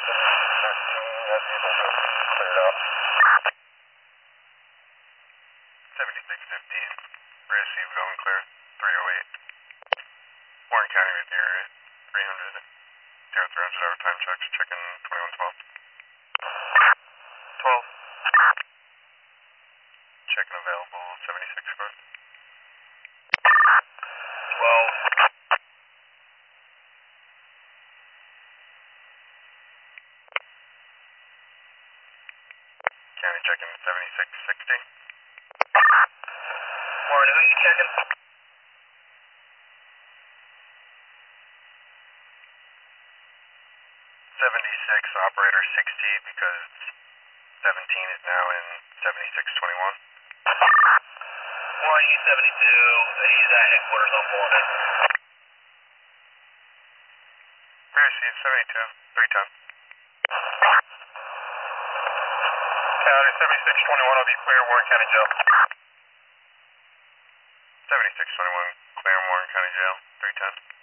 That's able to clear it out. 7615. Receive, going clear. 308. Warren County Revere, 300. 0300 hour time checks, checking 2112. 12. Checking available, 76 square. 12. County checking 7660. Warren, who are you checking? 76, operator 60, because 17 is now in 7621. Warren, he's 72, he's at headquarters on Pullman. Receive 72, 310. County 7621 will be clear, Warren County Jail. 7621, clear Warren County Jail, 310.